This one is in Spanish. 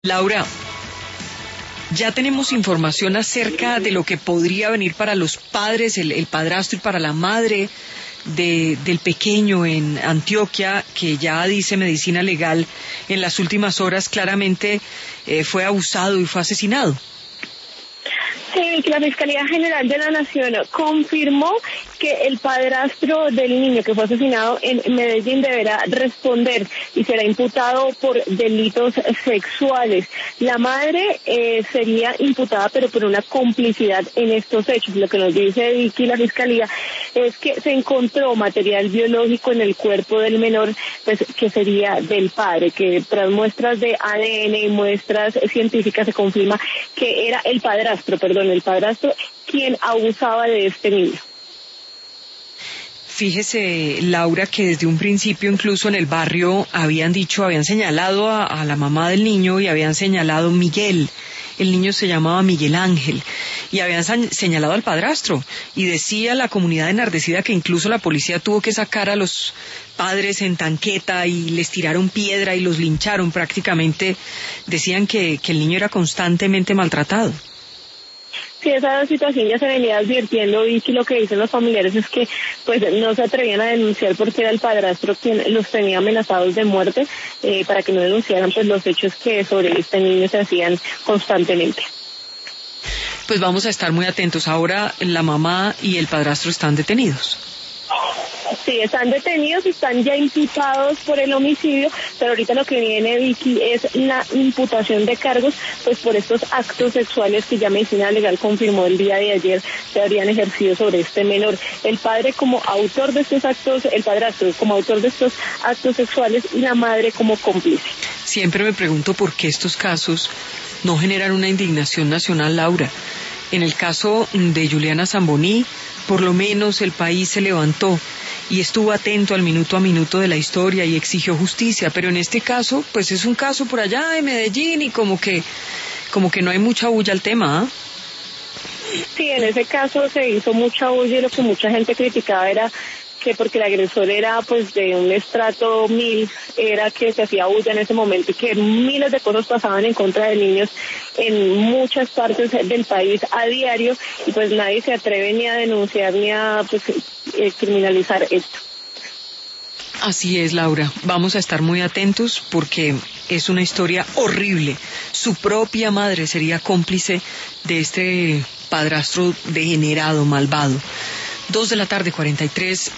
Laura, ya tenemos información acerca de lo que podría venir para los padres, el padrastro y para la madre del pequeño en Antioquia, que ya dice medicina legal, en las últimas horas claramente fue abusado y fue asesinado. Sí, la Fiscalía General de la Nación confirmó que el padrastro del niño que fue asesinado en Medellín deberá responder y será imputado por delitos sexuales. La madre sería imputada, pero por una complicidad en estos hechos. Lo que nos dice Vicky, la Fiscalía, es que se encontró material biológico en el cuerpo del menor, pues que sería del padre, que tras muestras de ADN y muestras científicas se confirma que era el padrastro quien abusaba de este niño. Fíjese, Laura, que desde un principio incluso en el barrio habían señalado a la mamá del niño y habían señalado Miguel. El niño se llamaba Miguel Ángel y habían señalado al padrastro y decía la comunidad enardecida que incluso la policía tuvo que sacar a los padres en tanqueta y les tiraron piedra y los lincharon prácticamente. Decían que el niño era constantemente maltratado. Sí, esa situación ya se venía advirtiendo, y lo que dicen los familiares es que pues no se atrevían a denunciar porque era el padrastro quien los tenía amenazados de muerte, para que no denunciaran pues los hechos que sobre este niño se hacían constantemente. Pues vamos a estar muy atentos. Ahora la mamá y el padrastro están detenidos. Sí, están detenidos y están ya imputados por el homicidio, pero ahorita lo que viene, Vicky, es la imputación de cargos, pues por estos actos sexuales que ya Medicina Legal confirmó el día de ayer se habrían ejercido sobre este menor. El padre como autor de estos actos, el padrastro como autor de estos actos sexuales y la madre como cómplice. Siempre me pregunto por qué estos casos no generan una indignación nacional, Laura. En el caso de Juliana Zamboní, por lo menos el país se levantó y estuvo atento al minuto a minuto de la historia y exigió justicia, pero en este caso, pues es un caso por allá de Medellín y como que no hay mucha bulla al tema, ¿eh? Sí, en ese caso se hizo mucha bulla y lo que mucha gente criticaba era que porque el agresor era pues de un estrato 1000, era que se hacía bulla en ese momento y que miles de cosas pasaban en contra de niños en muchas partes del país a diario, y pues nadie se atreve ni a denunciar ni a criminalizar esto. Así es, Laura. Vamos a estar muy atentos porque es una historia horrible. Su propia madre sería cómplice de este padrastro degenerado, malvado. 2:43 p.m.